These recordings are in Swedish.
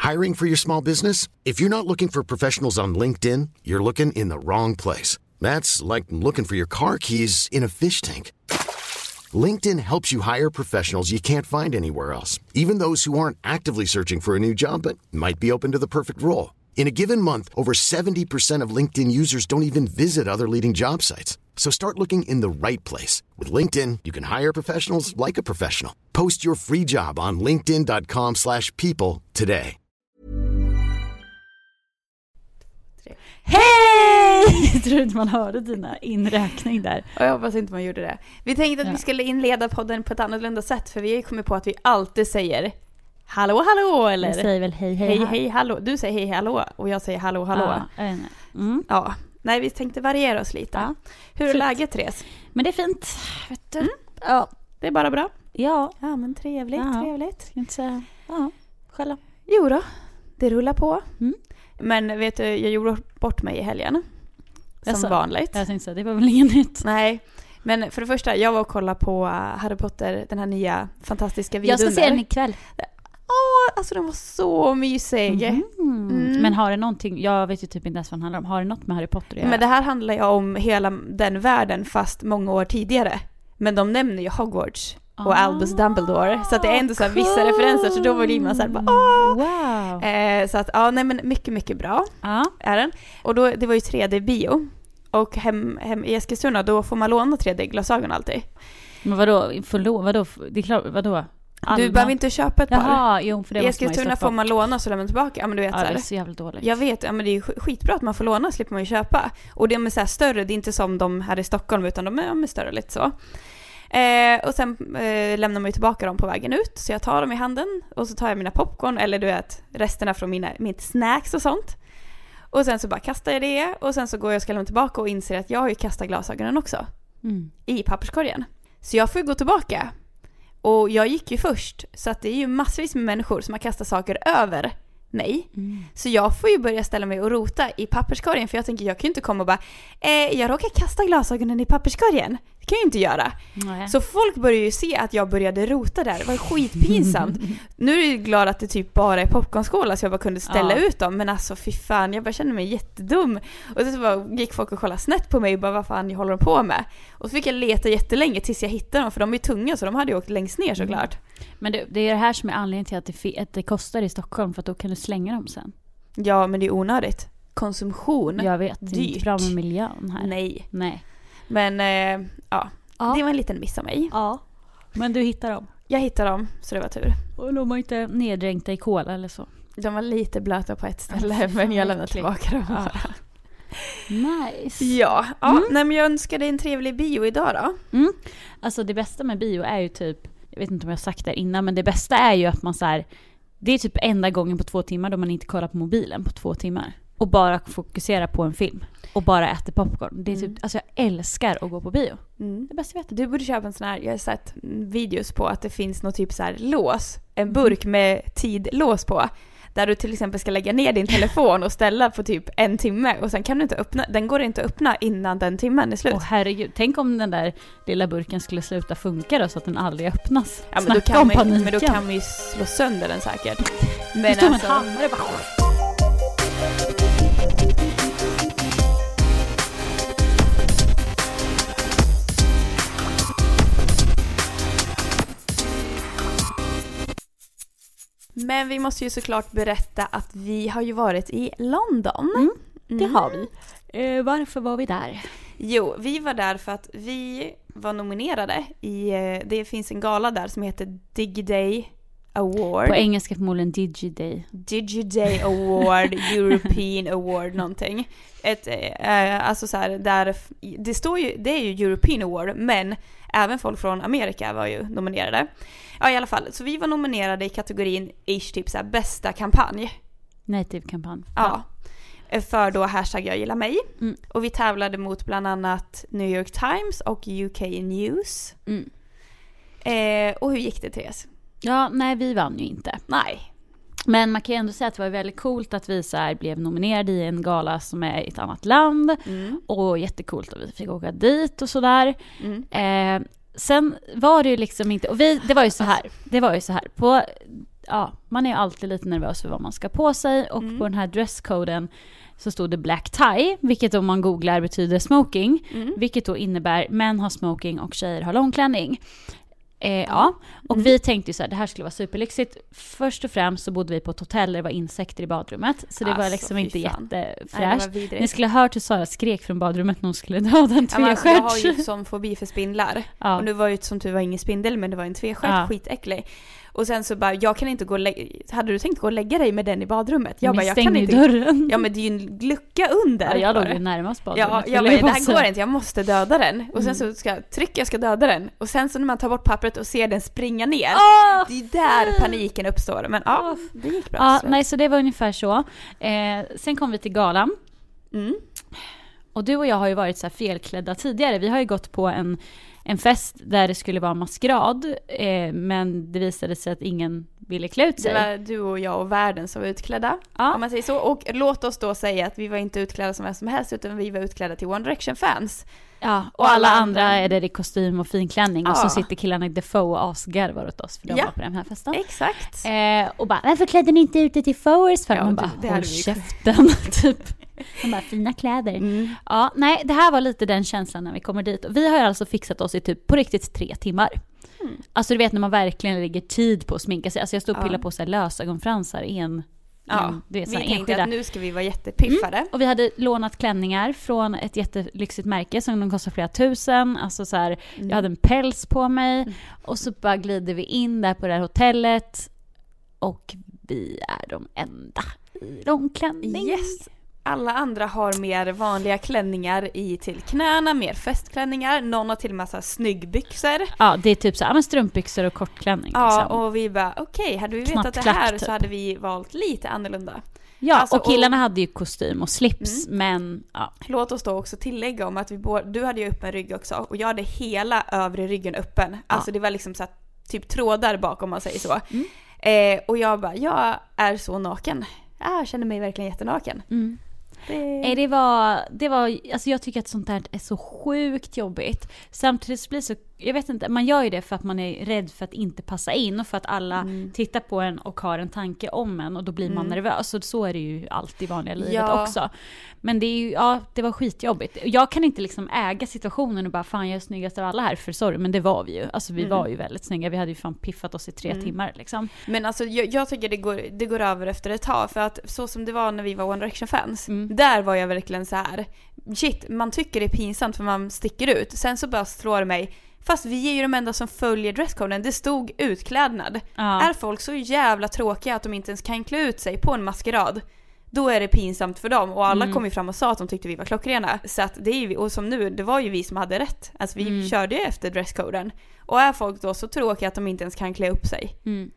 Hiring for your small business? If you're not looking for professionals on LinkedIn, you're looking in the wrong place. That's like looking for your car keys in a fish tank. LinkedIn helps you hire professionals you can't find anywhere else, even those who aren't actively searching for a new job but might be open to the perfect role. In a given month, over 70% of LinkedIn users don't even visit other leading job sites. So start looking in the right place. With LinkedIn, you can hire professionals like a professional. Post your free job on linkedin.com/people today. Hej! Jag tror inte man hörde dina inräkning där. Och jag hoppas inte man gjorde det. Vi tänkte att vi skulle inleda podden på ett annorlunda sätt, för vi har kommit på att vi alltid säger hallå, hallå, eller? Jag säger väl hej, hej, hej, hej, hallå. Du säger hej, hallå, och jag säger hallå, hallå. Ja, nej, vi tänkte variera oss lite. Ja. Hur är läget, Therese? Men det är fint, vet du. Ja, det är bara bra. Ja. Ja, men trevligt. Ska inte säga. Ja, själva. Jo då, det rullar på. Men vet du, jag gjorde bort mig i helgen. Som vanligt. Jag tänkte säga, det var väl inget nytt. Nej, men för det första, jag var och kollade på Harry Potter, den här nya fantastiska videon. Jag ska se den ikväll. Alltså den var så mysig. Men har det någonting, jag vet ju typ inte ens vad den handlar om. Har det något med Harry Potter att göra? Men det här handlar ju om hela den världen, fast många år tidigare. Men de nämner ju Hogwarts och Albus Dumbledore, så att det är ändå så här vissa referenser, så då var det man så här bara, wow. Så att nej, men mycket bra är den. Och då, det var ju 3D-bio, och hem i Eskilstuna då får man låna 3D-glasögon alltid. Men vadå? Det är klart, vadå? Du behöver inte köpa ett par. Jaha, jo, för det i Eskilstuna får man låna så lämnar man tillbaka. Ja, men du vet, det är så jävla dåligt. Jag vet, men det är skitbra att man får låna, slipper man ju köpa. Och de är så här större, det är inte som de här i Stockholm, utan de är större lite så. Och sen lämnar man ju tillbaka dem på vägen ut. Så jag tar dem i handen och så tar jag mina popcorn, eller du vet, resterna från mitt snacks och sånt. Och sen så bara kastar jag det, och sen så går jag och ska lämna tillbaka och inser att jag har ju kastat glasögonen också i papperskorgen. Så jag får ju gå tillbaka. Och jag gick ju först, så att det är ju massvis med människor som har kastat saker över mig. Så jag får ju börja ställa mig och rota i papperskorgen, för jag tänker, jag kan ju inte komma och bara jag råkar kasta glasögonen i papperskorgen. Det kan jag ju inte göra. Nej. Så folk börjar ju se att jag började rota där. Det var skitpinsamt. Nu är jag glad att det typ bara är popcornskålar, så jag bara kunde ställa ut dem. Men alltså fy fan, jag bara kände mig jättedum. Och så bara gick folk och kollade snett på mig och bara, vad fan jag håller på med? Och så fick jag leta jättelänge tills jag hittade dem, för de är tunga, så de hade ju åkt längst ner såklart. Men det är det här som är anledningen till att det kostar i Stockholm, för att då kan du slänga dem sen. Ja, men det är onödigt. Konsumtion. Jag vet, dyrt. Det är inte bra med miljön här. Nej. Men det var en liten miss av mig. Ja, men du hittade dem. Jag hittade dem, så det var tur. Och de var inte neddränkta i kola eller så. De var lite blöta på ett ställe, men jag lämnade tillbaka dem. Ja. Nice. Ja. Nej, men jag önskar dig en trevlig bio idag då. Alltså det bästa med bio är ju typ, jag vet inte om jag har sagt det innan, men det bästa är ju att man så här, det är typ enda gången på 2 timmar då man inte kollar på mobilen på 2 timmar. Och bara fokusera på en film. Och bara äter popcorn. Det är typ, alltså jag älskar att gå på bio. Det bästa jag vet. Du borde köpa en sån här, jag har sett videos på att det finns något typ så här lås. En burk med tidlås på. Där du till exempel ska lägga ner din telefon och ställa på typ 1 timme. Och sen kan du inte öppna, den går inte att öppna innan den timmen är slut. Åh herregud, tänk om den där lilla burken skulle sluta funka då, så att den aldrig öppnas. Ja, men då kan man ju slå sönder den säkert. Men det står alltså, en hammare bara. Men vi måste ju såklart berätta att vi har ju varit i London. Det har vi. Varför var vi där? Jo, vi var där för att vi var nominerade i, det finns en gala där som heter Digiday Award. På engelska förmodligen Digiday Award, European Award någonting. Alltså så här, där det är ju European Award, men även folk från Amerika var ju nominerade. Ja, i alla fall. Så vi var nominerade i kategorin typ så här, bästa kampanj. Native-kampanj. Ja. För då hashtag jag gillar mig. Och vi tävlade mot bland annat New York Times och UK News. Och hur gick det, Therese? Ja, nej, vi vann ju inte. Nej. Men man kan ju ändå säga att det var väldigt coolt att vi så här blev nominerade i en gala som är i ett annat land. Och jättekult att vi fick åka dit och sådär. Sen var det ju liksom inte, och det var ju så här på man är ju alltid lite nervös för vad man ska på sig. Och på den här dresscoden så stod det black tie, vilket om man googlar betyder smoking. Vilket då innebär män har smoking och tjejer har långklänning. Och vi tänkte ju så här, det här skulle vara superlyxigt. Först och främst så bodde vi på ett hotell där det var insekter i badrummet. Så det var liksom inte jättefräscht. Ni skulle ha hört hur Sara skrek från badrummet när hon skulle döda en tvestjärt. Jag har ju sån fobi för spindlar. Och nu var ju som tur var ingen spindel, men det var en tvestjärt, skitäcklig. Och sen så bara, jag kan inte gå hade du tänkt gå och lägga dig med den i badrummet? Jag kan inte. Dörren. Ja, men det är ju en lucka under. Jag låg ju närmast badrummet. Det här går inte, jag måste döda den. Och sen så ska jag ska döda den. Och sen så när man tar bort pappret och ser den springa ner, det är där paniken uppstår. Men det gick bra. Nej, så det var ungefär så. Sen kom vi till galan. Och du och jag har ju varit så här felklädda tidigare. Vi har ju gått på en fest där det skulle vara maskerad, men det visade sig att ingen ville klä ut sig. Det var du och jag och världen som var utklädda, om man säger så. Och låt oss då säga att vi var inte utklädda som helst, utan vi var utklädda till One Direction-fans. Ja, och alla andra är det i kostym och finklänning. Och så sitter killarna i Defoe och asgarvar åt oss, för de var på den här festen. Exakt. Och bara, varför klädde ni inte ut det till Forest? För man bara, håll käften, typ. De bara, fina kläder. Ja, nej, det här var lite den känslan när vi kommer dit. Och vi har alltså fixat oss i typ på riktigt 3 timmar. Alltså du vet när man verkligen lägger tid på att sminka sig. Alltså jag stod och pillade på så här lösögonfransar vi tänkte att nu ska vi vara jättepiffade. Och vi hade lånat klänningar från ett jättelyxigt märke som de kostar flera tusen. Alltså så här, jag hade en päls på mig. Och så bara glider vi in där på det här hotellet. Och vi är de enda i långklänning. Yes. Alla andra har mer vanliga klänningar till knäna, mer festklänningar. Någon har till och med så här snyggbyxor. Ja, det är typ så här, strumpbyxor och kortklänning. Ja, liksom. Och vi bara, okej, hade vi vetat det här typ, så hade vi valt lite annorlunda. Ja, alltså, och killarna hade ju kostym och slips, men Låt oss då också tillägga om att du hade ju öppen rygg också, och jag hade hela övre ryggen öppen. Alltså det var liksom så här, typ trådar bak, om man säger så. Och jag bara, jag är så naken. Jag känner mig verkligen jättenaken. Det var alltså jag tycker att sånt där är så sjukt jobbigt. Samtidigt blir så, jag vet inte, man gör ju det för att man är rädd för att inte passa in och för att alla tittar på en och har en tanke om en, och då blir man nervös, och så är det ju alltid i vanliga livet också. Men det är ju, det var skitjobbigt. Jag kan inte liksom äga situationen och bara, fan jag är snyggast av alla här, för sorry, men det var vi ju. Alltså vi var ju väldigt snygga, vi hade ju fan piffat oss i 3 timmar liksom. Men alltså jag tycker det går över efter ett tag, för att så som det var när vi var One Direction-fans, där var jag verkligen så här, shit, man tycker det är pinsamt för man sticker ut. Sen så bara slår det mig, fast vi är ju de enda som följer dresscoden. Det stod utklädnad. Är folk så jävla tråkiga att de inte ens kan klä ut sig på en maskerad, då är det pinsamt för dem. Och alla kom ju fram och sa att de tyckte vi var klockrena. Så att det är ju, och som nu, det var ju vi som hade rätt. Alltså vi körde ju efter dresscoden. Och är folk då så tråkiga att de inte ens kan klä upp sig?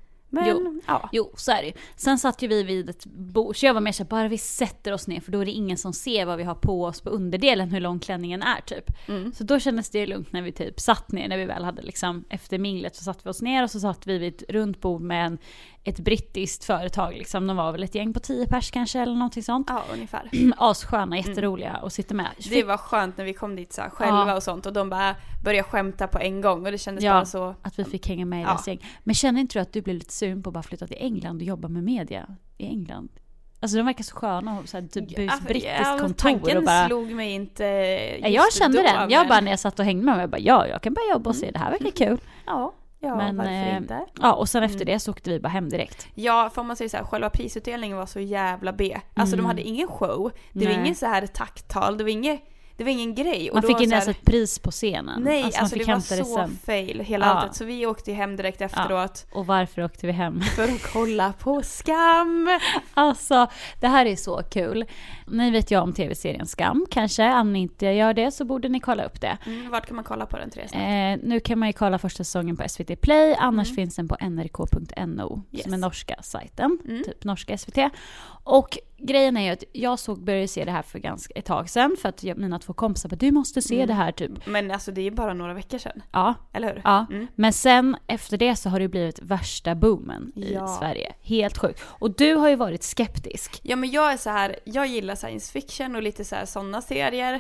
Men, jo, så är det ju. Sen satt ju vi vid ett bord, så jag var mer så bara vi sätter oss ner, för då är det ingen som ser vad vi har på oss på underdelen, hur lång klänningen är typ. Så då kändes det lugnt när vi typ satt ner, när vi väl hade liksom, efter minglet så satt vi oss ner, och så satt vi vid ett runt bord med ett brittiskt företag liksom. De var väl ett gäng på 10 pers kanske, eller någonting sånt. Ja, ungefär. Assköna, jätteroliga att sitta med. Det var skönt när vi kom dit så här, själva och sånt, och de bara började skämta på en gång, och det kändes bara så att vi fick hänga med i deras gäng. Men känner inte du att du blev lite sugen på att bara flytta till England och jobba med media i England? Alltså de verkar så sköna och så här, typ brittiskt kontor. Tanken och bara, slog mig inte jag kände då, den. Jag bara, när jag satt och hängde med mig, jag bara, jag kan bara jobba och se, det här verkar kul. Ja, men, varför inte? Ja, och sen efter det så åkte vi bara hem direkt. Ja, får man säga så här, själva prisutdelningen var så jävla B. Alltså de hade ingen show. Det var ingen så här tacktal, det var ingen grej. Och man fick inte ens här, ett pris på scenen. Nej, alltså det var så fail hela alltet. Så vi åkte hem direkt efteråt. Och varför åkte vi hem? För att kolla på Skam. Alltså, det här är så kul. Ni vet ju om tv-serien Skam. Kanske, om ni inte gör det så borde ni kolla upp det. Vart kan man kolla på den, Therese? Nu kan man ju kolla första säsongen på SVT Play. Annars finns den på nrk.no, som är norska sajten. Typ norska SVT. Och grejen är ju att jag började se det här för ganska ett tag sedan, för att mina 2 kompisar bara, du måste se det här typ. Men alltså det är ju bara några veckor sedan. Ja. Eller hur? Ja. Men sen efter det så har det blivit värsta boomen i Sverige. Helt sjukt. Och du har ju varit skeptisk. Ja, men jag är så här, jag gillar science fiction och lite så här såna serier.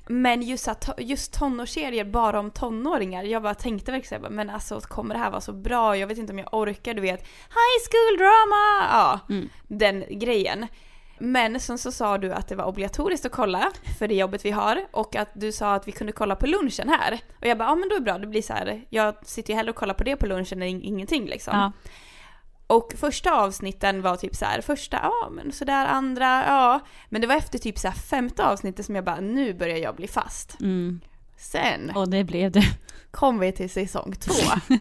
Men just tonårsserier bara om tonåringar. Jag bara tänkte verkligen, men alltså kommer det här vara så bra? Jag vet inte om jag orkar, du vet. High school drama! Ja, den grejen. Men sen så sa du att det var obligatoriskt att kolla för det jobbet vi har. Och att du sa att vi kunde kolla på lunchen här. Och jag bara, ja men då är det bra. Det blir så här, jag sitter ju hellre och kollar på det på lunchen än ingenting liksom. Ja. Och första avsnitten var typ så här, första, ja men sådär, andra, ja. Men det var efter typ så här 5:e avsnittet som jag bara, nu börjar jag bli fast. Sen. Och det blev det. Kom vi till säsong 2.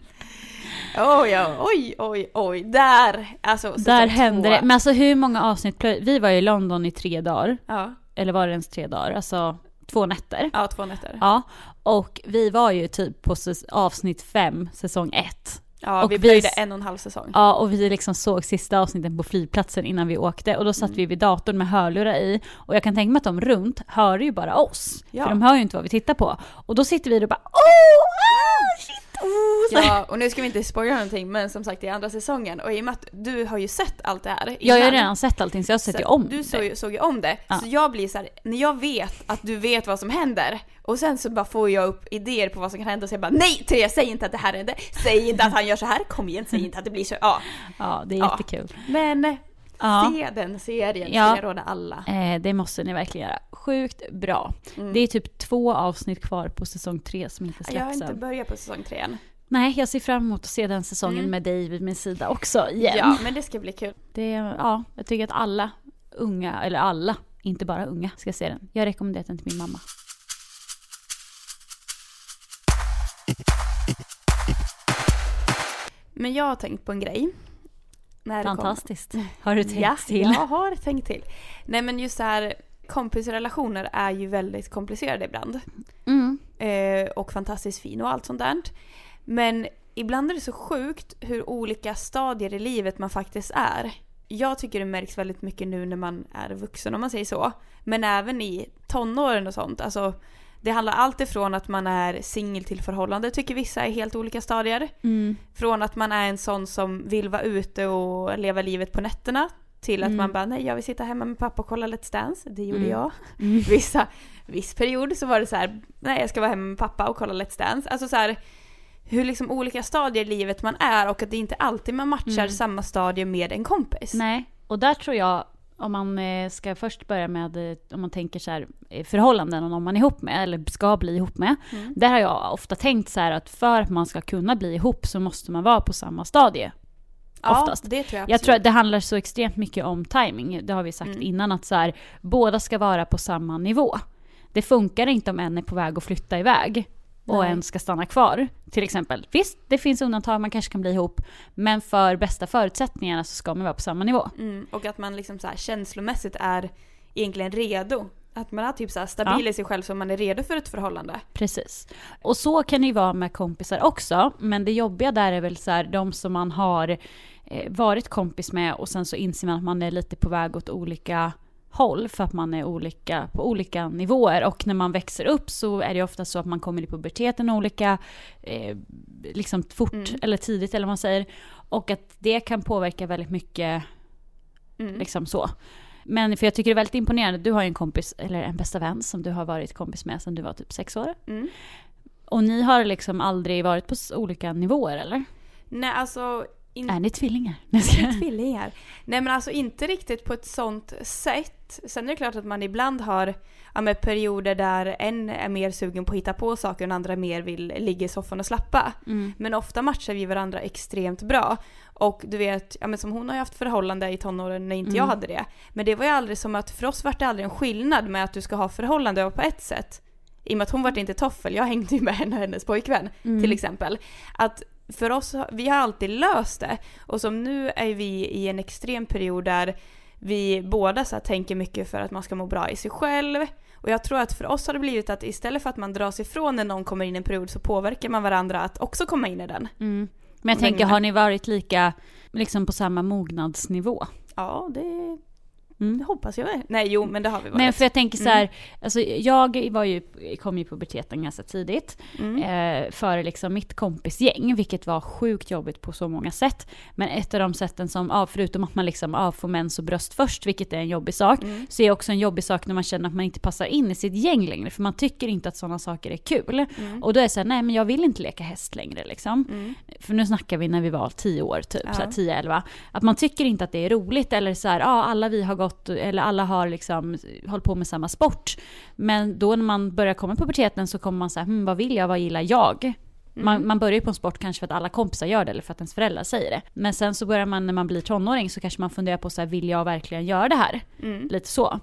Oj. Där hände det. Men alltså hur många avsnitt? Vi var i London i 3 dagar. Ja. Eller var det ens 3 dagar? Alltså 2 nätter. Ja, 2 nätter. Ja. Och vi var ju typ på avsnitt 5, säsong 1. Ja, och vi började 1,5 säsong. Ja, och vi liksom såg sista avsnitten på flygplatsen innan vi åkte. Och då satt vi vid datorn med hörlurar i. Och jag kan tänka mig att de runt hör ju bara oss. Ja. För de hör ju inte vad vi tittar på. Och då sitter vi och bara, shit. Ja, och nu ska vi inte spoila någonting, men som sagt i andra säsongen, och i och med att du har ju sett allt det här innan, jag har redan sett allting, så jag har sett ju om du det. Du såg ju om det, så jag blir så här, när jag vet att du vet vad som händer, och sen så bara får jag upp idéer på vad som kan hända, och så jag bara, nej Therese, säg inte att det här händer, säg inte att han gör så här, kom igen, säg inte att det blir så, ja det är jättekul. Men se den serien, ska jag råda alla. Det måste ni verkligen göra. Sjukt bra. Det är typ 2 avsnitt kvar på säsong 3 som inte släpps. Jag har inte börjat på säsong 3 än. Nej, jag ser fram emot att se den säsongen med dig vid min sida också igen. Ja, men det ska bli kul. Jag tycker att alla unga, eller alla, inte bara unga, ska se den. Jag rekommenderar den till min mamma. Men jag har tänkt på en grej. Fantastiskt. Har du tänkt till? Jag har tänkt till. Nej, men just så här, kompisrelationer är ju väldigt komplicerade ibland. Och fantastiskt fin och allt sånt där. Men ibland är det så sjukt hur olika stadier i livet man faktiskt är. Jag tycker det märks väldigt mycket nu när man är vuxen, om man säger så. Men även i tonåren och sånt. Alltså, det handlar allt ifrån att man är singel till förhållande, tycker vissa är helt olika stadier. Från att man är en sån som vill vara ute och leva livet på nätterna, till att man bara, nej jag vill sitta hemma med pappa och kolla Let's Dance. Det gjorde jag. Viss period så var det så här, nej jag ska vara hemma med pappa och kolla Let's Dance. Alltså så här, hur liksom olika stadier i livet man är, och att det inte alltid man matchar samma stadie med en kompis. Nej, och där tror jag, om man ska först börja med, om man tänker så här, förhållanden och någon man är ihop med eller ska bli ihop med. Där har jag ofta tänkt så här, att för att man ska kunna bli ihop så måste man vara på samma stadie. Oftast. Ja, det tror jag tror att det handlar så extremt mycket om timing. Det har vi sagt innan, att så här, båda ska vara på samma nivå. Det funkar inte om en är på väg att flytta iväg och en ska stanna kvar, till exempel. Visst, det finns undantag, man kanske kan bli ihop, men för bästa förutsättningarna så ska man vara på samma nivå. Och att man liksom så här känslomässigt är egentligen redo. Att man är typ så här stabil i sig själv, så man är redo för ett förhållande. Precis. Och så kan det ju vara med kompisar också, men det jobbiga där är väl så här, de som man har varit kompis med, och sen så inser man att man är lite på väg åt olika håll, för att man är olika på olika nivåer, och när man växer upp så är det ofta så att man kommer i puberteten olika liksom fort eller tidigt, eller vad man säger, och att det kan påverka väldigt mycket liksom så. Men för jag tycker det är väldigt imponerande, du har ju en kompis, eller en bästa vän som du har varit kompis med sedan du var typ 6 år. Och ni har liksom aldrig varit på olika nivåer, eller? Nej, alltså är ni tvillingar? Tvillingar. Nej, men alltså inte riktigt på ett sånt sätt. Sen är det klart att man ibland har med perioder där en är mer sugen på att hitta på saker och den andra mer vill ligga i soffan och slappa. Men ofta matchar vi varandra extremt bra. Och du vet, som hon har ju haft förhållande i tonåren när inte jag hade det. Men det var ju aldrig som att, för oss var det aldrig en skillnad med att du ska ha förhållande på ett sätt. I och med att hon var inte toffel, jag hängde ju med henne och hennes pojkvän till exempel. Att för oss, vi har alltid löst det. Och som nu är vi i en extrem period där vi båda så här tänker mycket för att man ska må bra i sig själv. Och jag tror att för oss har det blivit att istället för att man drar sig ifrån när någon kommer in i en period, så påverkar man varandra att också komma in i den. Men jag tänker, har ni varit lika liksom på samma mognadsnivå? Ja, Det hoppas jag väl. Nej, jo, men det har vi varit. Nej, för jag tänker så här, alltså jag kom ju på puberteten ganska tidigt. För liksom mitt kompisgäng, vilket var sjukt jobbigt på så många sätt. Men ett av de sätten som, förutom att man liksom får mens och bröst först, vilket är en jobbig sak, så är också en jobbig sak när man känner att man inte passar in i sitt gäng längre. För man tycker inte att sådana saker är kul. Och då är det så här, nej men jag vill inte leka häst längre liksom. För nu snackar vi när vi var 10 år typ, så här 10-11. Att man tycker inte att det är roligt, eller så här, alla vi har gått, eller alla har liksom hållit på med samma sport. Men då när man börjar komma på puberteten så kommer man så här, vad vill jag, vad gillar jag? Man börjar ju på en sport kanske för att alla kompisar gör det eller för att ens föräldrar säger det. Men sen så börjar man, när man blir tonåring, så kanske man funderar på så här, vill jag verkligen göra det här? Lite så.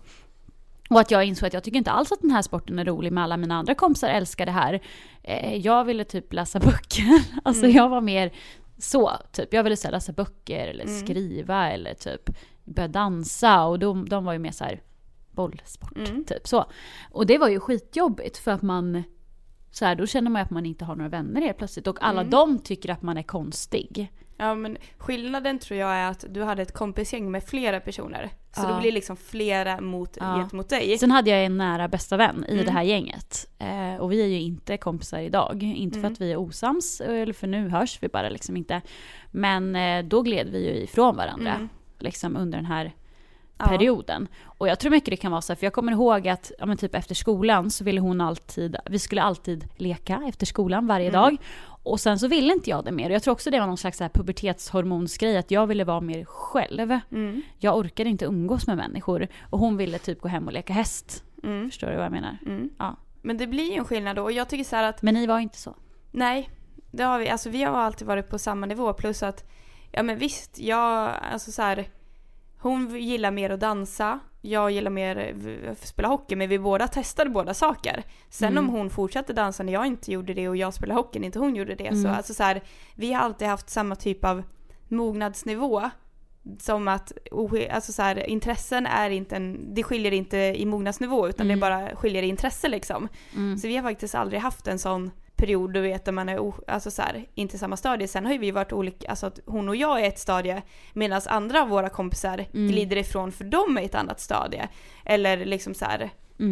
Och att jag insåg att jag tycker inte alls att den här sporten är rolig, med alla mina andra kompisar älskar det här. Jag ville typ läsa böcker. Alltså jag var mer så, typ. Jag ville så här, läsa böcker eller skriva eller typ börja dansa. Och de var ju mer så här bollsport, typ så. Och det var ju skitjobbigt för att man, så här, då känner man att man inte har några vänner helt plötsligt. Och alla de tycker att man är konstig. Ja, men skillnaden tror jag är att du hade ett kompisgäng med flera personer. Så det blir liksom flera gentemot dig. Sen hade jag en nära bästa vän i det här gänget. Och vi är ju inte kompisar idag. Inte för att vi är osams, eller för nu hörs vi bara liksom inte. Men då gled vi ju ifrån varandra liksom under den här perioden. Och jag tror mycket det kan vara så här, för jag kommer ihåg att typ efter skolan så ville hon vi skulle alltid leka efter skolan varje dag. Och sen så ville inte jag det mer. Och jag tror också det var någon slags så här pubertetshormonsgrej, att jag ville vara mer själv. Jag orkade inte umgås med människor. Och hon ville typ gå hem och leka häst. Förstår du vad jag menar? Ja. Men det blir ju en skillnad då. Och jag tycker så här att... Men ni var inte så. Nej, det har vi. Alltså vi har alltid varit på samma nivå. Plus att, ja men visst, alltså så här... Hon gillar mer att dansa. Jag gillar mer att spela hockey. Men vi båda testade båda saker. Sen om hon fortsatte dansa när jag inte gjorde det och jag spelade hockey när inte hon gjorde det. Så, alltså så här, vi har alltid haft samma typ av mognadsnivå. Som att alltså så här, intressen är inte det skiljer inte i mognadsnivå, utan det bara skiljer i intresse liksom. Så vi har faktiskt aldrig haft en sån period, du vet, där man är alltså så här, inte samma stadie. Sen har ju vi varit olika, alltså att hon och jag är ett stadie medan andra av våra kompisar glider ifrån, för de är ett annat stadie. Eller liksom så här,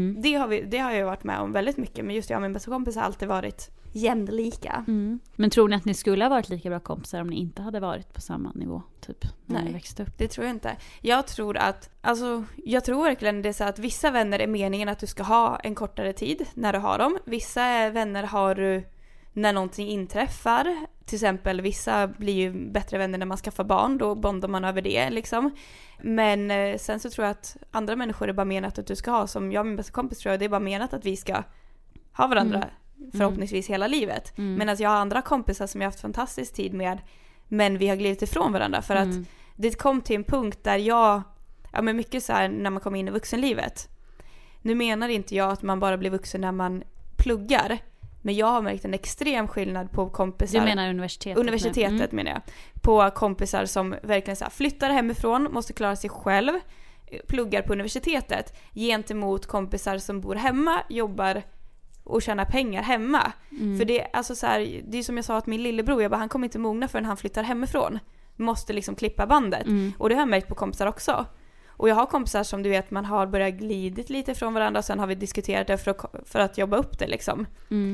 det har jag varit med om väldigt mycket, men just jag och min bästa kompis har alltid varit jämlika. Men tror ni att ni skulle ha varit lika bra kompisar om ni inte hade varit på samma nivå typ när ni växte upp? Det tror jag inte. Jag tror verkligen det är så att vissa vänner är meningen att du ska ha en kortare tid när du har dem. Vissa vänner har du när någonting inträffar. Till exempel vissa blir ju bättre vänner när man skaffar barn, då bondar man över det liksom. Men sen så tror jag att andra människor är bara menat att du ska ha, som jag och min bästa kompis tror jag, det är bara menat att vi ska ha varandra förhoppningsvis hela livet. Medan jag har andra kompisar som jag har haft fantastisk tid med, men vi har glidit ifrån varandra för att det kom till en punkt där men mycket så här när man kommer in i vuxenlivet. Nu menar inte jag att man bara blir vuxen när man pluggar, men jag har märkt en extrem skillnad på kompisar. Du menar universitetet? Universitetet menar jag. På kompisar som verkligen så här, flyttar hemifrån, måste klara sig själv, pluggar på universitetet, gentemot kompisar som bor hemma, jobbar och tjäna pengar hemma. För det, alltså så här, det är som jag sa att min lillebror, han kommer inte mogna förrän han flyttar hemifrån. Måste liksom klippa bandet. Och det har jag märkt på kompisar också. Och jag har kompisar som du vet, man har börjat glidit lite från varandra och sen har vi diskuterat det för att jobba upp det liksom.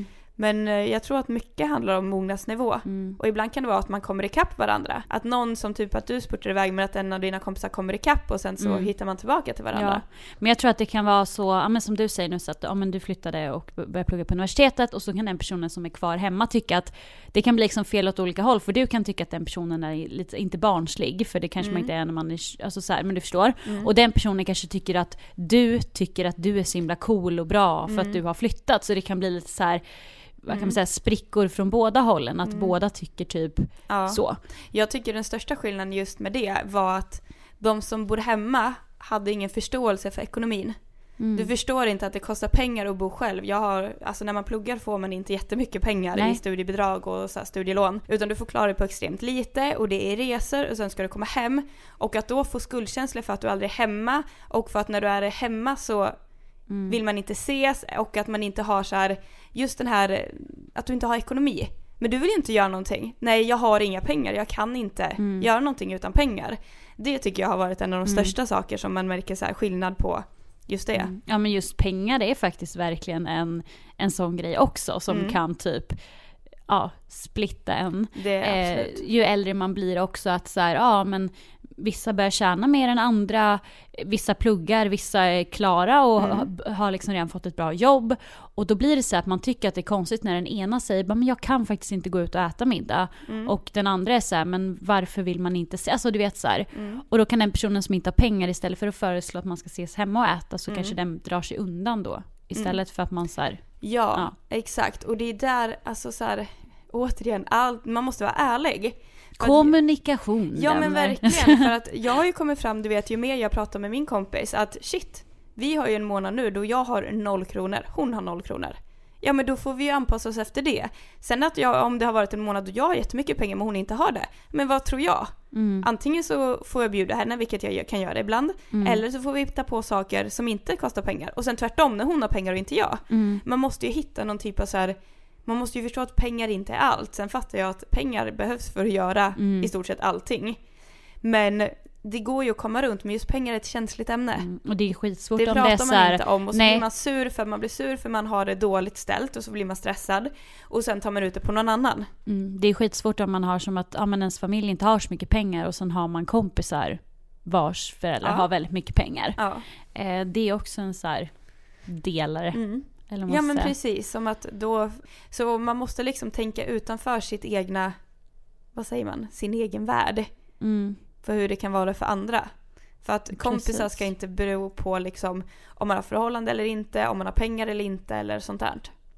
Men jag tror att mycket handlar om mognadsnivå. Och ibland kan det vara att man kommer ikapp varandra. Att någon som typ att du spurtar iväg, men att en av dina kompisar kommer ikapp och sen så hittar man tillbaka till varandra. Ja. Men jag tror att det kan vara så, men som du säger nu, så att men du flyttade och började plugga på universitetet, och så kan den personen som är kvar hemma tycka att det kan bli liksom fel åt olika håll. För du kan tycka att den personen är lite, inte barnslig, för det kanske man inte är när man är, alltså så här, men du förstår. Och den personen kanske tycker att du är så himla cool och bra för att du har flyttat. Så det kan bli lite så här, vad kan man säga, sprickor från båda hållen, att båda tycker typ så. Jag tycker den största skillnaden just med det var att de som bor hemma hade ingen förståelse för ekonomin. Du förstår inte att det kostar pengar att bo själv. Alltså när man pluggar får man inte jättemycket pengar i studiebidrag och så här studielån, utan du får klara dig på extremt lite, och det är resor och sen ska du komma hem, och att då få skuldkänsla för att du aldrig är hemma, och för att när du är hemma så vill man inte ses, och att man inte har så här, just den här att du inte har ekonomi. Men du vill ju inte göra någonting. Nej, jag har inga pengar. Jag kan inte göra någonting utan pengar. Det tycker jag har varit en av de största saker som man märker så här skillnad på just det. Ja, men just pengar, det är faktiskt verkligen en sån grej också som kan typ splitta en. Ju äldre man blir också, att så här, men vissa börjar tjäna mer än andra, vissa pluggar, vissa är klara och har liksom redan fått ett bra jobb, och då blir det så att man tycker att det är konstigt när den ena säger men jag kan faktiskt inte gå ut och äta middag, och den andra är så här, men varför vill man inte se, alltså du vet så här. Och då kan den personen som inte har pengar, istället för att föreslå att man ska ses hemma och äta, så kanske den drar sig undan då, istället för att man så här, ja, exakt, och det är där, alltså så här, återigen, man måste vara ärlig. Kommunikation. Ja, men verkligen. För att jag har ju kommit fram, du vet, ju mer jag pratar med min kompis, att shit, vi har ju en månad nu då jag har 0 kronor, hon har 0 kronor. Ja, men då får vi ju anpassa oss efter det. Sen att om det har varit en månad då jag har jättemycket pengar men hon inte har det, men vad tror jag? Antingen så får jag bjuda henne, vilket jag kan göra ibland, eller så får vi hitta på saker som inte kostar pengar. Och sen tvärtom, när hon har pengar och inte jag. Man måste ju hitta någon typ av så här. Man måste ju förstå att pengar inte är allt. Sen fattar jag att pengar behövs för att göra i stort sett allting. Men det går ju att komma runt, men just pengar är ett känsligt ämne. Och det är skitsvårt det om det är så här. Man inte om. Och så blir man sur för man blir sur för man har det dåligt ställt, och så blir man stressad. Och sen tar man ut det på någon annan. Det är skitsvårt om man har som att men ens familj inte har så mycket pengar, och sen har man kompisar vars föräldrar har väldigt mycket pengar. Det är också en så här delare. Ja, men precis, som att då, så man måste liksom tänka utanför sitt egna, vad säger man, sin egen värld för hur det kan vara för andra. För att kompisar ska inte bero på liksom om man har förhållande eller inte, om man har pengar eller inte, eller sånt där.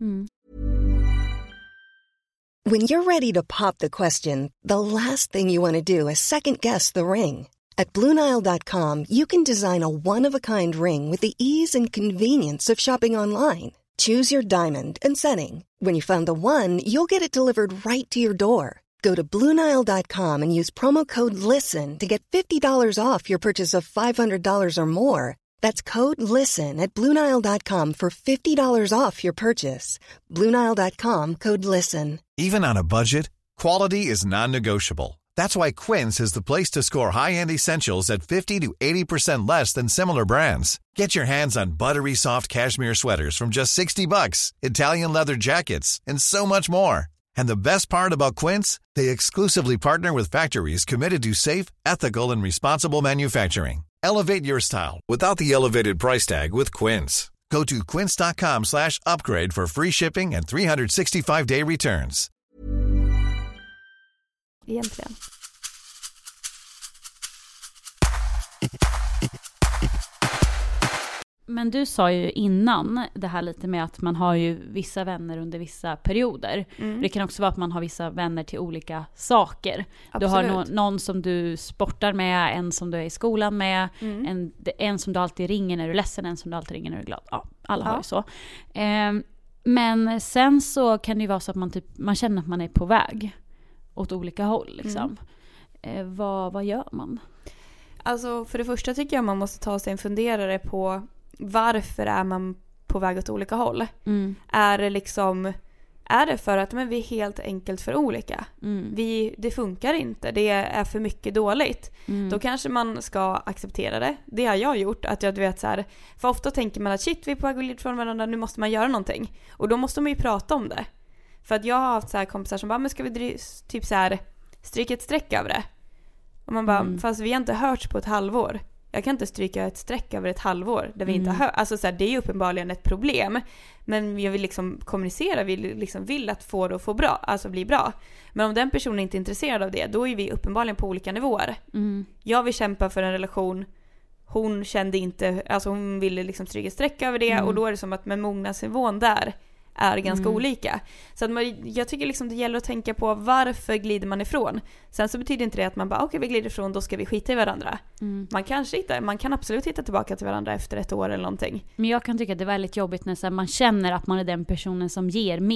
When you're ready to pop the question, the last thing you want to do is second guess the ring. At BlueNile.com, you can design a one-of-a-kind ring with the ease and convenience of shopping online. Choose your diamond and setting. When you find the one, you'll get it delivered right to your door. Go to BlueNile.com and use promo code LISTEN to get $50 off your purchase of $500 or more. That's code LISTEN at BlueNile.com for $50 off your purchase. BlueNile.com, code LISTEN. Even on a budget, quality is non-negotiable. That's why Quince is the place to score high-end essentials at 50 to 80% less than similar brands. Get your hands on buttery soft cashmere sweaters from just $60, Italian leather jackets, and so much more. And the best part about Quince, they exclusively partner with factories committed to safe, ethical, and responsible manufacturing. Elevate your style without the elevated price tag with Quince. Go to quince.com/upgrade for free shipping and 365-day returns. Egentligen. Men du sa ju innan det här lite med att man har ju vissa vänner under vissa perioder. Det kan också vara att man har vissa vänner till olika saker. Absolut. Du har någon som du sportar med, en som du är i skolan med, en som du alltid ringer när du är ledsen, en som du alltid ringer när du är glad. Ja, alla har ju så. Men sen så kan det ju vara så att man känner att man är på väg åt olika håll liksom. Vad gör man? Alltså för det första tycker jag man måste ta sig en funderare på varför är man på väg åt olika håll. Är det för att vi är helt enkelt för olika? Det funkar inte, det är för mycket dåligt. Då kanske man ska acceptera det. Det har jag gjort, att jag vet så här, för ofta tänker man att shit, vi är på väg ifrån varandra, nu måste man göra någonting. Och då måste man ju prata om det. För att jag har haft så här kompisar som bara, men ska vi typ så här stryka ett streck över det? Och man bara, fast vi har inte hörts på ett halvår. Jag kan inte stryka ett streck över ett halvår där vi inte har hört. Alltså så här, det är ju uppenbarligen ett problem. Men jag vill liksom kommunicera, vi liksom vill att få det att få bra, alltså bli bra. Men om den personen inte är intresserad av det, då är vi uppenbarligen på olika nivåer. Jag vill kämpa för en relation. Hon kände inte, alltså hon ville liksom stryka ett streck över det. Och då är det som att med mognadsnivån där är ganska olika. Så att jag tycker liksom det gäller att tänka på varför glider man ifrån. Sen så betyder inte det att man bara okej, vi glider ifrån, då ska vi skita i varandra. Man kan absolut hitta tillbaka till varandra efter ett år eller någonting. Men jag kan tycka att det är väldigt jobbigt när så här, man känner att man är den personen som ger mer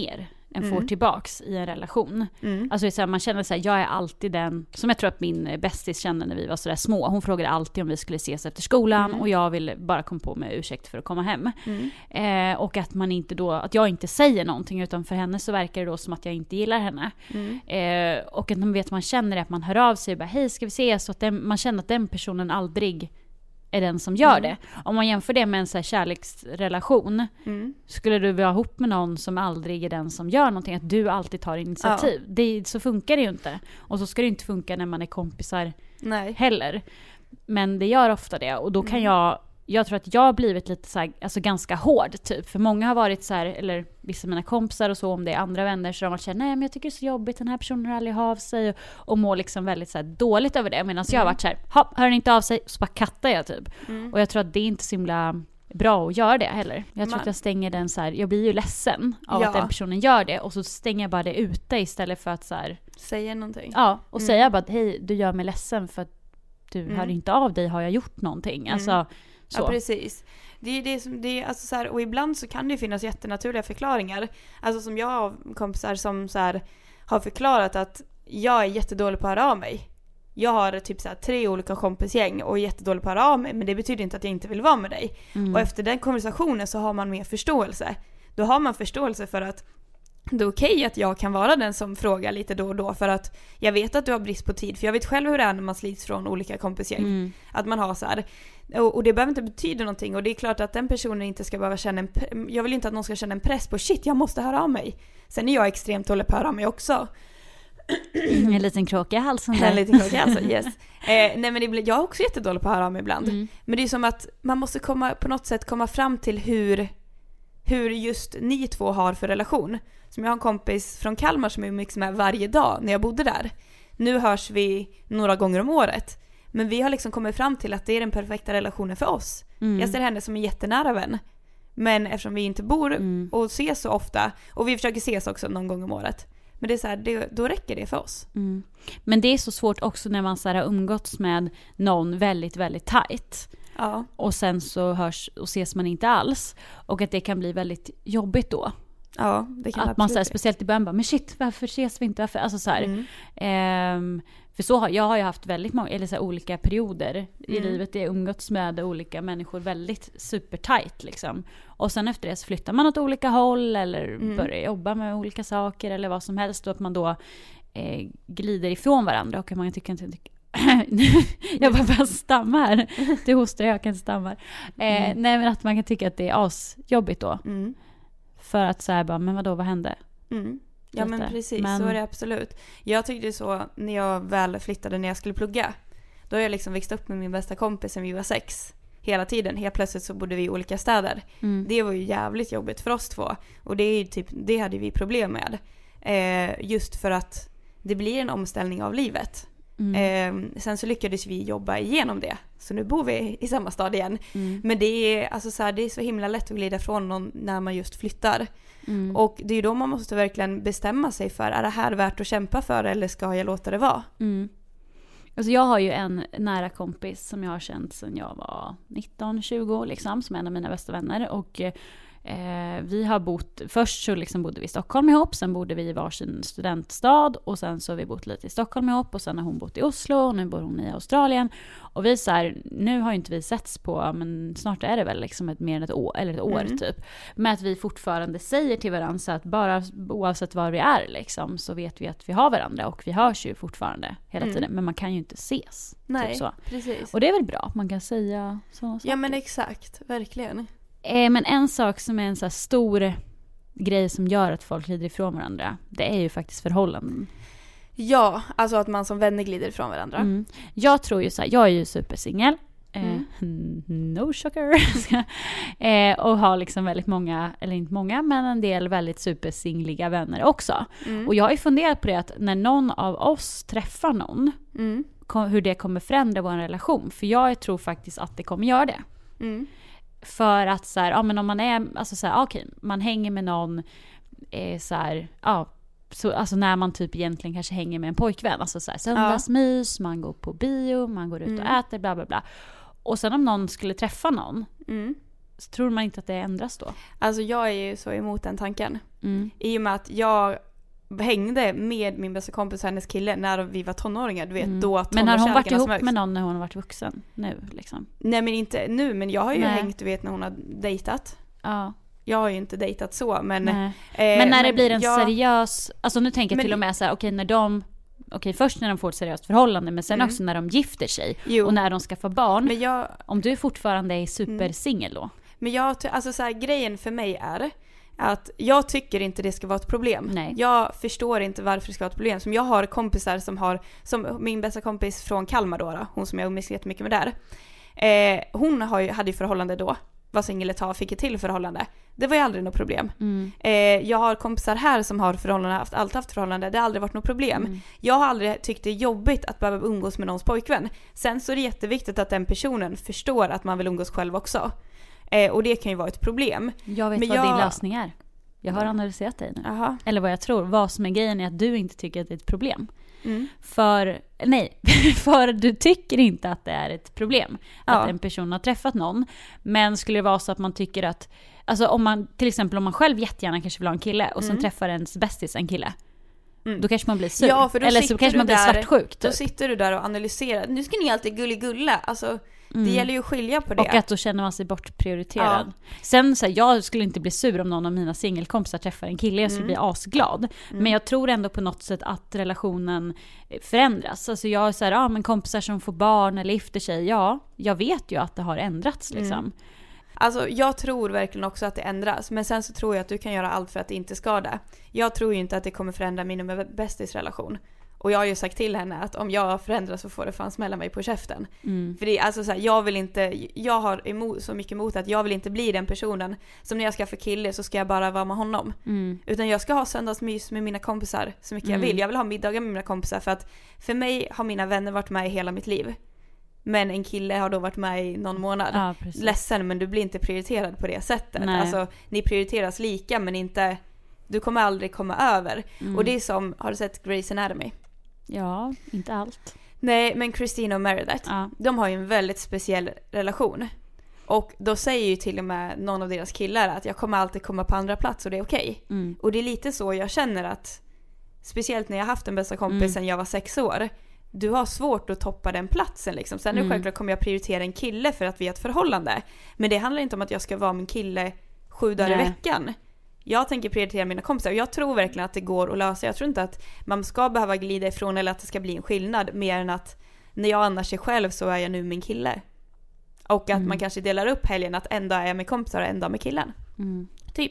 en får tillbaks i en relation. Alltså det är så här, man känner så här, jag är alltid den, som jag tror att min bästis kände när vi var så där små. Hon frågade alltid om vi skulle ses efter skolan och jag ville bara komma på med ursäkt för att komma hem. Och att man inte då, att jag inte säger någonting, utan för henne så verkar det då som att jag inte gillar henne. Och att man känner det, att man hör av sig och bara, hej, ska vi ses? Så att man känner att den personen aldrig är den som gör det. Om man jämför det med en så här kärleksrelation, skulle du vara ihop med någon som aldrig är den som gör någonting, att du alltid tar initiativ. Så funkar det ju inte. Och så ska det inte funka när man är kompisar heller. Men det gör ofta det. Och då kan jag tror att jag har blivit lite så här, alltså ganska hård typ. För många har varit så här, eller vissa av mina kompisar och så, om det är andra vänner, så de har känt, nej men jag tycker det är så jobbigt, den här personen hör aldrig av sig, och mår liksom väldigt så här dåligt över det. Medan jag har varit så här, hör den inte av sig, så bara kattar jag typ. Och jag tror att det är inte så himla bra att göra det heller. Jag tror att jag stänger den så här, jag blir ju ledsen av att den personen gör det, och så stänger jag bara det ute istället för att så här, säga någonting. Ja, och säga bara, hej, du gör mig ledsen för att du hör inte av dig, har jag gjort någonting? Alltså så. Ja, precis. Det är det som det är, alltså så här, och ibland så kan det finnas jättenaturliga förklaringar. Alltså som jag har kompisar som så här har förklarat att jag är jättedålig på att höra av mig. Jag har typ så här 3 olika kompisgäng och är jättedålig på att höra av mig, men det betyder inte att jag inte vill vara med dig. Och efter den konversationen så har man mer förståelse. Då har man förståelse för att det är okej att jag kan vara den som frågar lite då och då, för att jag vet att du har brist på tid, för jag vet själv hur det är när man slits från olika kompisgäng. Att man har så här, och det behöver inte betyda någonting, och det är klart att den personen inte ska behöva känna jag vill inte att någon ska känna en press på, shit, jag måste höra av mig. Sen är jag extremt dålig på att höra av mig också. En liten kråka i halsen där. En liten kråka i halsen, yes. Nej, men jag är också jättedålig på att höra av mig ibland. Men det är som att man måste på något sätt komma fram till hur just ni två har för relation. Som jag har en kompis från Kalmar som jag umgicks med varje dag när jag bodde där. Nu hörs vi några gånger om året. Men vi har liksom kommit fram till att det är den perfekta relationen för oss. Jag ser henne som en jättenära vän. Men eftersom vi inte bor och ses så ofta, och vi försöker ses också någon gång om året, men det är så här, då räcker det för oss. Men det är så svårt också när man så här har umgåtts med någon väldigt, väldigt tajt. Ja. Och sen så hörs och ses man inte alls. Och att det kan bli väldigt jobbigt då. Ja, det kan att man så här, speciellt i början bara, men shit, varför ses vi inte? Varför? Alltså så här, för så jag har ju haft väldigt många, eller så här, olika perioder i livet. Jag har umgåtts med olika människor väldigt supertight liksom. Och sen efter det så flyttar man åt olika håll eller börjar jobba med olika saker eller vad som helst. Och att man då glider ifrån varandra, och man tycker inte jag bara stamma här. Du hostar, jag kan inte stamma. Nej, men att man kan tycka att det är asjobbigt då. För att så här bara, men vadå, vad hände? Ja, men precis, så är det absolut. Jag tyckte så när jag väl flyttade, när jag skulle plugga. Då har jag liksom växt upp med min bästa kompis sen vi var 6. Hela tiden, helt plötsligt så bodde vi i olika städer. Det var ju jävligt jobbigt för oss två. Och det är typ, det hade vi problem med. Just för att det blir en omställning av livet. Sen så lyckades vi jobba igenom det. Så nu bor vi i samma stad igen. Men det är, alltså så här, det är så himla lätt att glida från någon när man just flyttar. Och det är ju då man måste verkligen bestämma sig för, är det här värt att kämpa för, eller ska jag låta det vara? Alltså jag har ju en nära kompis som jag har känt sedan jag var 19-20 liksom, som är en av mina bästa vänner. Och vi har bott, först så liksom bodde vi i Stockholm ihop, sen bodde vi i varsin studentstad, och sen så har vi bott lite i Stockholm ihop, och sen har hon bott i Oslo, och nu bor hon i Australien. Och vi så här, nu har ju inte vi setts på, men snart är det väl liksom mer än ett år, eller ett år typ. Men att vi fortfarande säger till varandra så att bara oavsett var vi är liksom, så vet vi att vi har varandra, och vi hörs ju fortfarande hela tiden, men man kan ju inte ses. Nej, typ så. Precis. Och det är väl bra, man kan säga sådana saker. Ja, men exakt, verkligen. Men en sak som är en så här stor grej som gör att folk glider ifrån varandra, det är ju faktiskt förhållanden. Ja, alltså att man som vänner glider ifrån varandra. Jag tror ju så här, jag är ju supersingel. No shocker. Och har liksom väldigt många, eller inte många, men en del väldigt supersingliga vänner också. Och jag har ju funderat på det, att när någon av oss träffar någon, hur det kommer förändra vår relation. För jag tror faktiskt att det kommer göra det. För att så här, ja, men om man är, alltså så här, okej, man hänger med någon så här, ja, så, alltså när man typ egentligen kanske hänger med en pojkvän, alltså så här, söndagsmys, man går på bio, man går ut och äter, bla bla bla. Och sen om någon skulle träffa någon tror man inte att det ändras då? Alltså jag är ju så emot den tanken. I och med att jag hängde med min bästa kompis och hennes kille när vi var tonåringar. Du vet, då men har hon varit ihop med någon när hon har varit vuxen nu liksom? Nej, men inte nu. Men jag har ju hängt, du vet, när hon har dejtat. Ja. Jag har ju inte dejtat så, men... men när det blir en seriös... Alltså nu tänker jag till och med så här, först när de får ett seriöst förhållande, men sen också när de gifter sig och när de skaffar barn. Men om du fortfarande är supersingel då? Men alltså så här, grejen för mig är att jag tycker inte det ska vara ett problem. Nej. Jag förstår inte varför det ska vara ett problem. Som jag har kompisar som min bästa kompis från Kalmar då, hon som jag umgås jättemycket med där. Hon hade ju förhållande då. Var singel ett tag, fick ett till förhållande. Det var ju aldrig något problem. Jag har kompisar här som har förhållande, alltid haft förhållande. Det har aldrig varit något problem. Jag har aldrig tyckt det är jobbigt att behöva umgås med någons pojkvän. Sen så är det jätteviktigt att den personen förstår att man vill umgås själv också. Och det kan ju vara ett problem. Jag vet vad din lösning är. Jag har analyserat dig nu. Aha. Eller vad jag tror. Vad som är grejen är att du inte tycker att det är ett problem. För du tycker inte att det är ett problem att en person har träffat någon. Men skulle det vara så att man tycker att, alltså om man till exempel om man själv jättegärna kanske vill ha en kille och sen träffar ens bästis en kille, då kanske man blir sur. Ja, för då eller så kanske man blir svartsjuk typ. Då sitter du där och analyserar. Nu ska ni alltid gulla. Alltså det gäller ju att skilja på det. Och att då känner man sig bortprioriterad. Sen så här, jag skulle inte bli sur om någon av mina singelkompisar träffar en kille. Jag skulle bli asglad. Men jag tror ändå på något sätt att relationen förändras. Alltså jag är så här, men kompisar som får barn eller gifter sig. Ja, jag vet ju att det har ändrats liksom. Alltså jag tror verkligen också att det ändras. Men sen så tror jag att du kan göra allt för att det inte ska det. Jag tror ju inte att det kommer förändra min och bästis relation. Och jag har ju sagt till henne att om jag förändras så får det fan smälla mig på käften. För det är alltså så här, jag har så mycket emot att jag vill inte bli den personen som när jag skaffar kille så ska jag bara vara med honom. Utan jag ska ha söndagsmys med mina kompisar så mycket jag vill. Jag vill ha middagar med mina kompisar för att för mig har mina vänner varit med i hela mitt liv. Men en kille har då varit med i någon månad. Ja, ledsen, men du blir inte prioriterad på det sättet. Nej. Alltså, ni prioriteras lika men inte, du kommer aldrig komma över. Och det är som, har du sett Grey's Anatomy? Ja, inte allt. Nej, men Christine och Meredith, de har ju en väldigt speciell relation. Och då säger ju till och med någon av deras killar att jag kommer alltid komma på andra plats och det är okej. Och det är lite så jag känner att, speciellt när jag haft en bästa kompis sen jag var 6 år, du har svårt att toppa den platsen liksom. Sen är självklart kommer jag prioritera en kille för att vi har ett förhållande. Men det handlar inte om att jag ska vara min kille 7 dagar i veckan. Jag tänker prioritera mina kompisar och jag tror verkligen att det går att lösa. Jag tror inte att man ska behöva glida ifrån eller att det ska bli en skillnad mer än att när jag annars är själv så är jag nu min kille. Och att man kanske delar upp helgen att en dag är jag med kompisar och en dag med killen. Typ.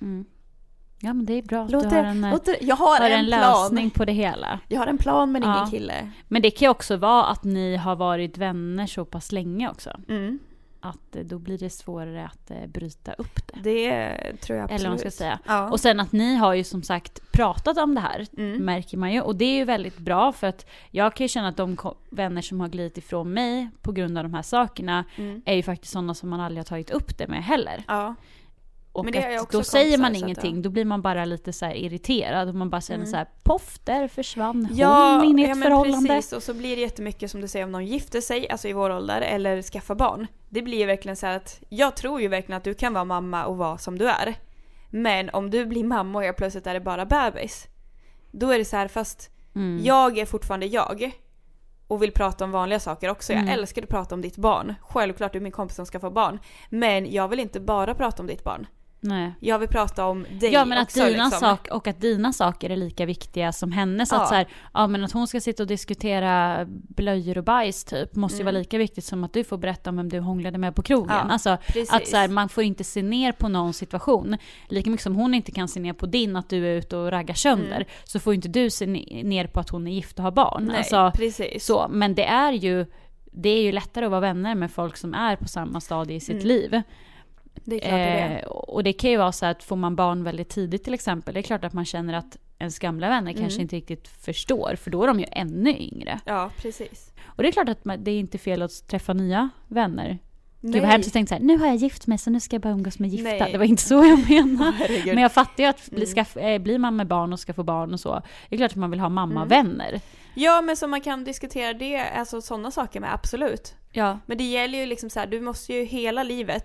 Ja, men det är bra att du har jag har en lösning på det hela. Jag har en plan men ingen kille. Men det kan ju också vara att ni har varit vänner så pass länge också. Att då blir det svårare att bryta upp det. Det tror jag absolut. Eller vad man ska säga. Ja. Och sen att ni har ju som sagt pratat om det här, märker man ju. Och det är ju väldigt bra för att jag kan ju känna att de vänner som har glidit ifrån mig på grund av de här sakerna är ju faktiskt sådana som man aldrig har tagit upp det med heller. Ja. Och men det då säger man ingenting, då blir man bara lite så här irriterad och man bara känner så här, poff, där försvann hon in i ett förhållande. Precis, och så blir det jättemycket som du säger om någon gifter sig, alltså i vår ålder, eller skaffar barn. Det blir ju verkligen så här att, jag tror ju verkligen att du kan vara mamma och vara som du är. Men om du blir mamma och jag plötsligt är det bara bebis, då är det så här, fast jag är fortfarande jag och vill prata om vanliga saker också. Jag älskar att prata om ditt barn. Självklart, du är min kompis som ska få barn. Men jag vill inte bara prata om ditt barn. Nej. Jag vill prata om dig. Ja, men att också, dina liksom. och att dina saker är lika viktiga som hennes. Att så här, men att hon ska sitta och diskutera blöjor och bajs typ måste ju vara lika viktigt som att du får berätta om vem du hånglade med på krogen. Alltså att så här, man får inte se ner på någon situation. Lika mycket som hon inte kan se ner på din, att du är ute och raggar sönder, så får inte du se ner på att hon är gift och har barn. Nej, alltså, precis. Så, men det är ju lättare att vara vänner med folk som är på samma stadie i sitt liv. Det är klart det. Och det kan ju vara så att får man barn väldigt tidigt till exempel, det är klart att man känner att ens gamla vänner kanske inte riktigt förstår, för då är de ju ännu yngre. Ja, precis. Och det är klart att det är inte fel att träffa nya vänner. Gud, vad hemskt, jag tänkte så här, nu har jag gift mig så nu ska jag bara umgås med gifta. Nej. Det var inte så jag menade. Men jag fattar ju att blir man med barn och ska få barn och så, det är klart att man vill ha mamma-vänner. Ja, men så man kan diskutera det, alltså sådana saker med, absolut. Ja. Men det gäller ju liksom så här, du måste ju hela livet,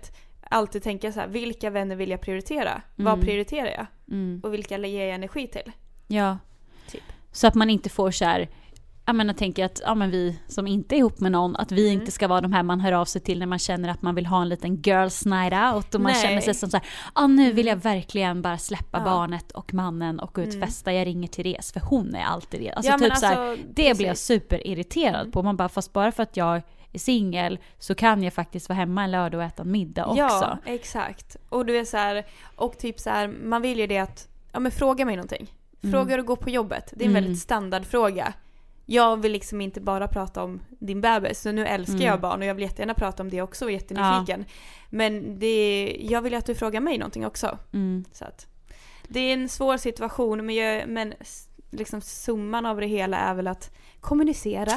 alltid tänka så här, vilka vänner vill jag prioritera? Vad prioriterar jag? Och vilka ger jag energi till? Ja. Typ. Så att man inte får så här, jag tänker att vi som inte är ihop med någon, att vi inte ska vara de här man hör av sig till när man känner att man vill ha en liten girls night out och man känner sig som så här, nu vill jag verkligen bara släppa barnet och mannen och gå ut festa. Jag ringer Therese för hon är alltid det. Alltså typ så här, det blir jag superirriterad på. Man bara, fast bara för att jag är singel så kan jag faktiskt vara hemma en lördag och äta middag också. Ja, exakt. Och du är så här, och typ så här, man vill ju det att, men fråga mig någonting. Fråga hur du går på jobbet. Det är en väldigt standardfråga. Jag vill liksom inte bara prata om din bebis. Så nu älskar jag barn och jag vill jättegärna prata om det också och är jättenyfiken. Men jag vill att du frågar mig någonting också. Så att, det är en svår situation, men liksom summan av det hela är väl att kommunicera.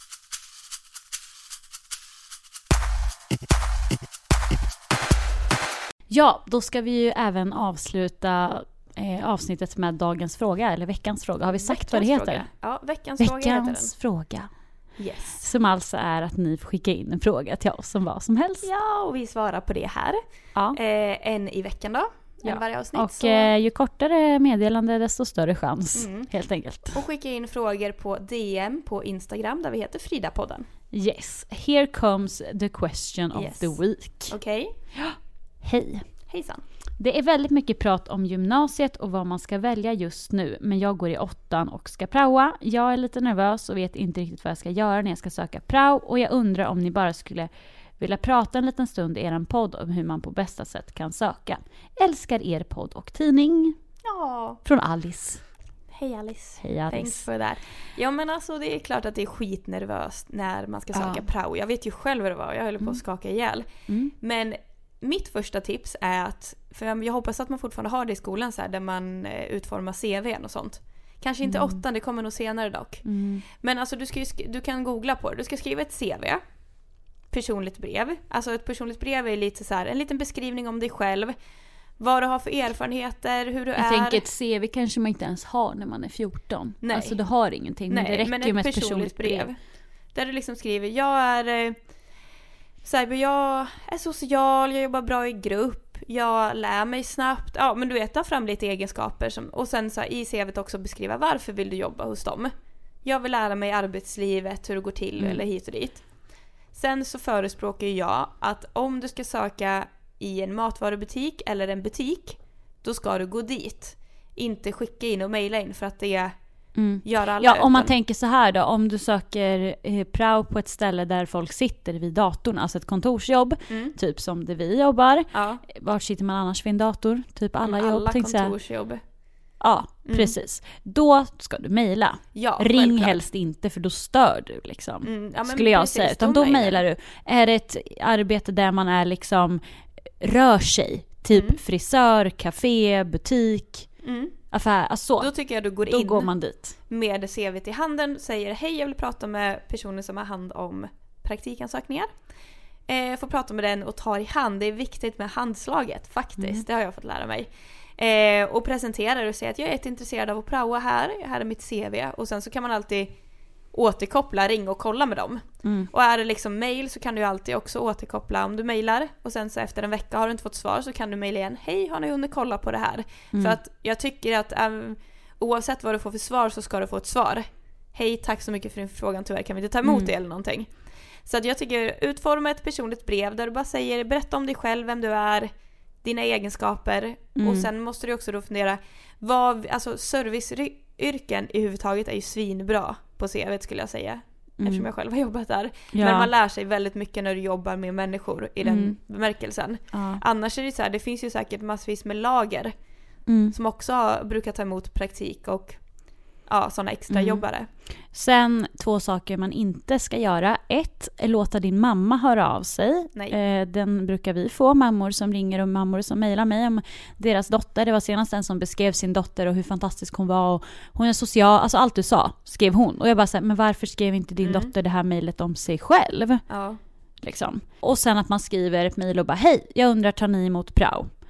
Ja, då ska vi ju även avsluta avsnittet med dagens fråga, eller veckans fråga. Har vi sagt vad det heter? Fråga. Ja, veckans fråga heter den. Veckans fråga. Yes. Som alltså är att ni får skicka in en fråga till oss som vad som helst. Ja, och vi svarar på det här. Ja. En i veckan då. En varje avsnitt. Och ju kortare meddelande desto större chans, helt enkelt. Och skicka in frågor på DM på Instagram där vi heter Frida-podden. Yes, here comes the question of the week. Okej. Ja. Hej. Hejsan. Det är väldigt mycket prat om gymnasiet och vad man ska välja just nu. Men jag går i 8:an och ska praoa. Jag är lite nervös och vet inte riktigt vad jag ska göra när jag ska söka prao. Och jag undrar om ni bara skulle vilja prata en liten stund i er podd om hur man på bästa sätt kan söka. Älskar er podd och tidning. Ja. Från Alice. Hej Alice. Hej Alice. Thanks for that. Ja, men alltså det är klart att det är skitnervöst när man ska söka prao. Jag vet ju själv hur det var. Jag höll på att skaka ihjäl. Men mitt första tips är att, för jag hoppas att man fortfarande har det i skolan så här, där man utformar CV:n och sånt. Kanske inte 8, det kommer nog senare dock. Men alltså du kan googla på det. Du ska skriva ett CV. Personligt brev. Alltså ett personligt brev är lite så här, en liten beskrivning om dig själv. Vad du har för erfarenheter, hur du är. Jag tänker ett CV kanske man inte ens har när man är 14. Nej. Alltså du har ingenting. Nej, men det räcker ju med ett personligt brev. Där du liksom skriver, jag är social, jag jobbar bra i grupp, jag lär mig snabbt. Ja, men du vet, ta fram lite egenskaper. Och sen så här, i CV:t också beskriva varför vill du jobba hos dem. Jag vill lära mig arbetslivet, hur det går till eller hit och dit. Sen så förespråkar jag att om du ska söka i en matvarubutik eller en butik, då ska du gå dit. Inte skicka in och mejla in för att det gör alla. Ja, om man tänker så här då, om du söker prao på ett ställe där folk sitter vid datorn, alltså ett kontorsjobb, typ som det vi jobbar. Ja. Var sitter man annars vid en dator? Typ alla jobb. Alla kontorsjobb. Ja, precis. Då ska du mejla. Ja, ring självklart. Helst inte, för då stör du liksom. Ja, skulle jag säga. Utan då mejlar du. Är det ett arbete där man är liksom rör sig? Typ frisör, café, butik, affär. Alltså, då tycker jag du då går man dit. Med CV i handen, säger hej, jag vill prata med personer som har hand om praktikansökningar. Får prata med den och ta i hand. Det är viktigt med handslaget faktiskt. Det har jag fått lära mig. Och presenterar och säger att jag är jätteintresserad av att praoa här är mitt CV. Och sen så kan man alltid återkoppla, ringa och kolla med dem. Och är det liksom mail så kan du alltid också återkoppla om du mailar. Och sen så efter en vecka har du inte fått svar så kan du maila igen. Hej, har ni hunnit kolla på det här? För att jag tycker att oavsett vad du får för svar så ska du få ett svar. Hej, tack så mycket för din frågan, tyvärr kan vi inte ta emot det eller någonting. Så att jag tycker utforma ett personligt brev där du bara säger, berätta om dig själv, vem du är, dina egenskaper. Och sen måste du också då fundera, alltså serviceyrken i huvudtaget är ju svinbra på CV skulle jag säga. Eftersom jag själv har jobbat där. Ja. Men man lär sig väldigt mycket när du jobbar med människor i den bemärkelsen. Annars är det så här, det finns ju säkert massvis med lager som också brukar ta emot praktik och sådana extra jobbare. Sen 2 saker man inte ska göra. 1, låta din mamma höra av sig. Den brukar vi få, mammor som ringer och mammor som mejlar mig om deras dotter. Det var senast en som beskrev sin dotter och hur fantastisk hon var. Och hon är social, alltså allt du sa skrev hon. Och jag bara sa, men varför skrev inte din dotter det här mejlet om sig själv? Ja. Liksom. Och sen att man skriver ett mejl och bara, hej, jag undrar, tar ni emot prao?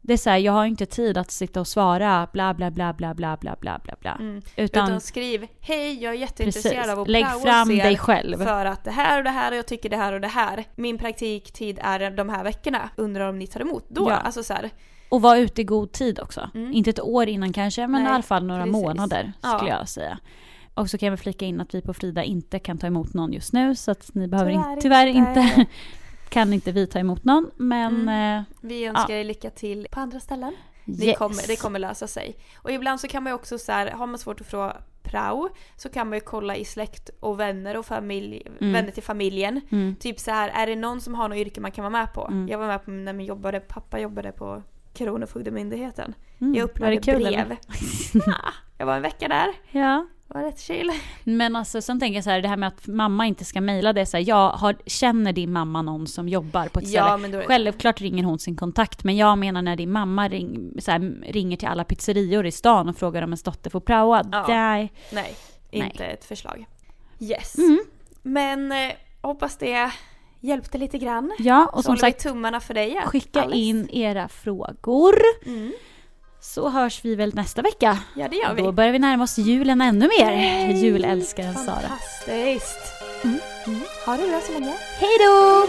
Det är så här, jag har inte tid att sitta och svara bla bla bla bla bla bla bla bla bla. Utan skriv, hej, jag är jätteintresserad av att lägg fram dig själv. För att det här och det här och jag tycker det här och det här. Min praktiktid är de här veckorna. Undrar om ni tar emot då. Ja. Alltså så här. Och vara ute i god tid också. Inte ett år innan kanske, men i alla fall några månader skulle jag säga. Och så kan jag flika in att vi på Frida inte kan ta emot någon just nu. Så att ni behöver tyvärr inte kan inte vi ta emot någon. Men vi önskar er lycka till på andra ställen. Det kommer lösa sig. Och ibland så kan man ju också så här, har man svårt att få prao så kan man ju kolla i släkt och vänner och familj, vänner till familjen. Typ så här, är det någon som har något yrke man kan vara med på? Jag var med på när pappa jobbade på Kronofogdemyndigheten. Jag upplevde brev. Jag var en vecka där. Ja. Det var rätt chill. Men alltså, sen tänker jag så här, det här med att mamma inte ska mejla det. Så här, känner din mamma någon som jobbar på ett ställe? Självklart ringer hon sin kontakt. Men jag menar när din mamma ringer till alla pizzerior i stan och frågar om ens dotter får praoa. Nej, inte ett förslag. Yes. Men hoppas det hjälpte lite grann. Ja, och så som sagt, tummarna för dig. Skicka in era frågor. Så hörs vi väl nästa vecka. Ja, det gör vi. Då börjar vi närma oss julen ännu mer. Julälskaren Sara. Fantastiskt. Ha det bra så länge. Hej då!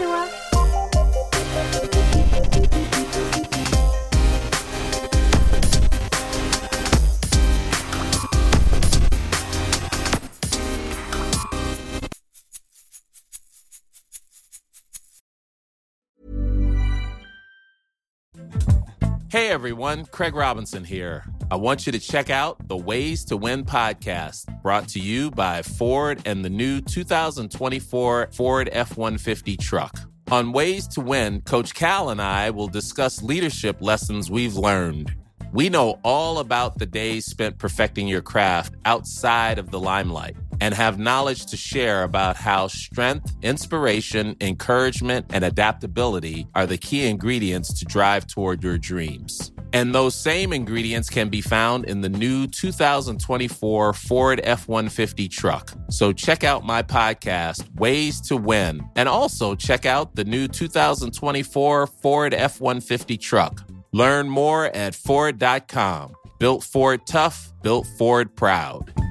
Hey everyone, Craig Robinson here. I want you to check out the Ways to Win podcast, brought to you by Ford and the new 2024 Ford F-150 truck. On Ways to Win, Coach Cal and I will discuss leadership lessons we've learned. We know all about the days spent perfecting your craft outside of the limelight and have knowledge to share about how strength, inspiration, encouragement, and adaptability are the key ingredients to drive toward your dreams. And those same ingredients can be found in the new 2024 Ford F-150 truck. So check out my podcast, Ways to Win, and also check out the new 2024 Ford F-150 truck. Learn more at Ford.com. Built Ford tough, built Ford proud.